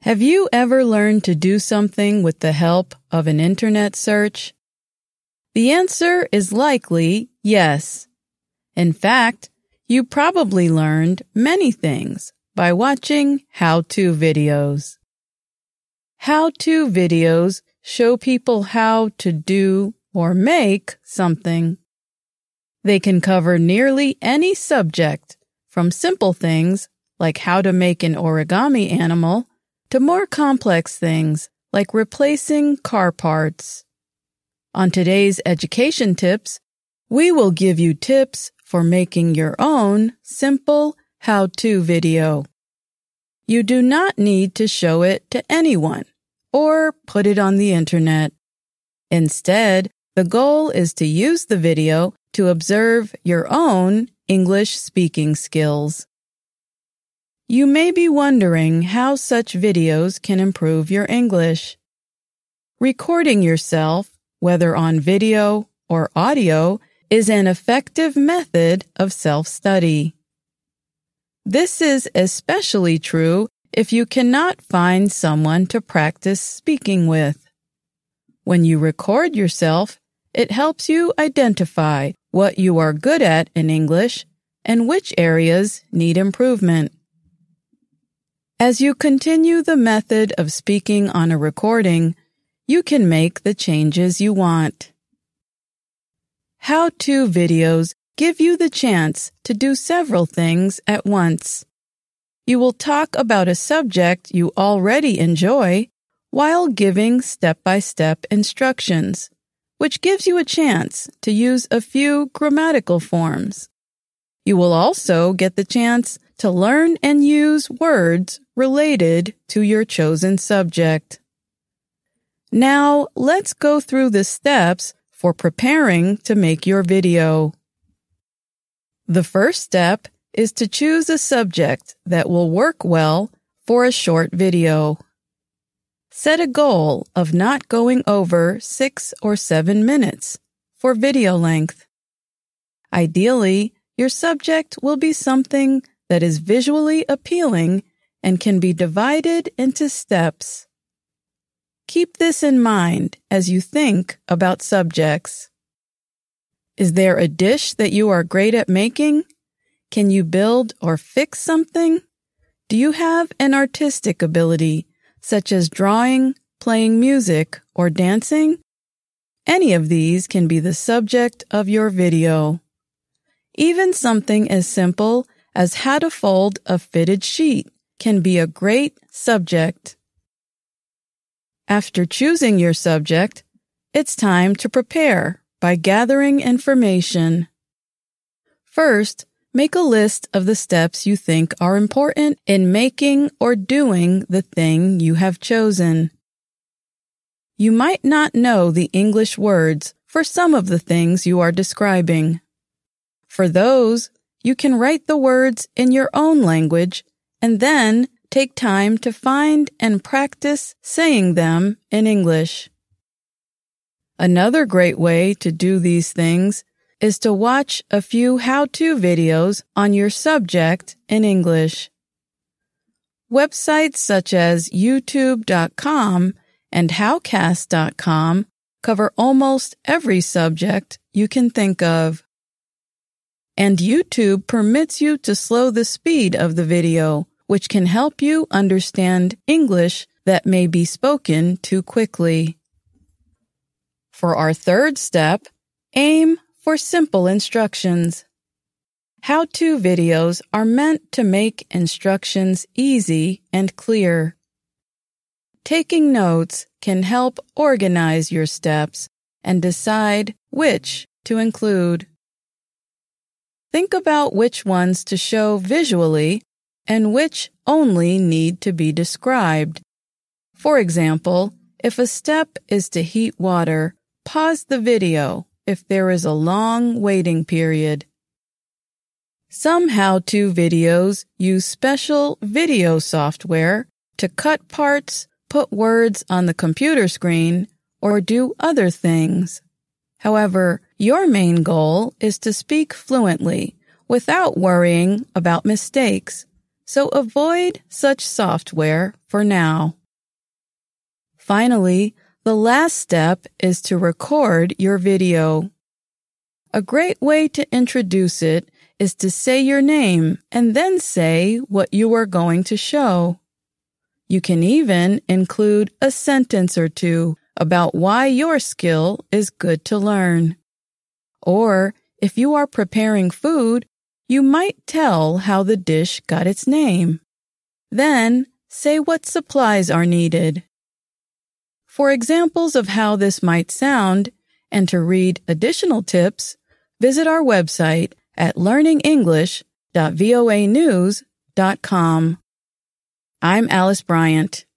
Have you ever learned to do something with the help of an internet search? The answer is likely yes. In fact, you probably learned many things by watching how-to videos. How-to videos show people how to do or make something. They can cover nearly any subject, from simple things like how to make an origami animal to more complex things like replacing car parts. On today's education tips, we will give you tips for making your own simple how-to video. You do not need to show it to anyone or put it on the internet. Instead, the goal is to use the video to observe your own English speaking skills. You may be wondering how such videos can improve your English. Recording yourself, whether on video or audio, is an effective method of self-study. This is especially true if you cannot find someone to practice speaking with. When you record yourself, it helps you identify what you are good at in English and which areas need improvement. As you continue the method of speaking on a recording, you can make the changes you want. How-to videos give you the chance to do several things at once. You will talk about a subject you already enjoy while giving step-by-step instructions, which gives you a chance to use a few grammatical forms. You will also get the chance to learn and use words related to your chosen subject. Now, let's go through the steps for preparing to make your video. The first step is to choose a subject that will work well for a short video. Set a goal of not going over 6 or 7 minutes for video length. Ideally, your subject will be something that is visually appealing and can be divided into steps. Keep this in mind as you think about subjects. Is there a dish that you are great at making? Can you build or fix something? Do you have an artistic ability, such as drawing, playing music, or dancing? Any of these can be the subject of your video. Even something as simple as how to fold a fitted sheet can be a great subject. After choosing your subject, it's time to prepare by gathering information. First, make a list of the steps you think are important in making or doing the thing you have chosen. You might not know the English words for some of the things you are describing. For those, you can write the words in your own language and then take time to find and practice saying them in English. Another great way to do these things is to watch a few how-to videos on your subject in English. Websites such as YouTube.com and Howcast.com cover almost every subject you can think of. And YouTube permits you to slow the speed of the video, which can help you understand English that may be spoken too quickly. For our third step, aim for simple instructions. How-to videos are meant to make instructions easy and clear. Taking notes can help organize your steps and decide which to include. Think about which ones to show visually and which only need to be described. For example, if a step is to heat water, pause the video if there is a long waiting period. Some how-to videos use special video software to cut parts, put words on the computer screen, or do other things. However, your main goal is to speak fluently without worrying about mistakes, so avoid such software for now. Finally, the last step is to record your video. A great way to introduce it is to say your name and then say what you are going to show. You can even include a sentence or two about why your skill is good to learn. Or, if you are preparing food, you might tell how the dish got its name. Then, say what supplies are needed. For examples of how this might sound, and to read additional tips, visit our website at learningenglish.voanews.com. I'm Alice Bryant.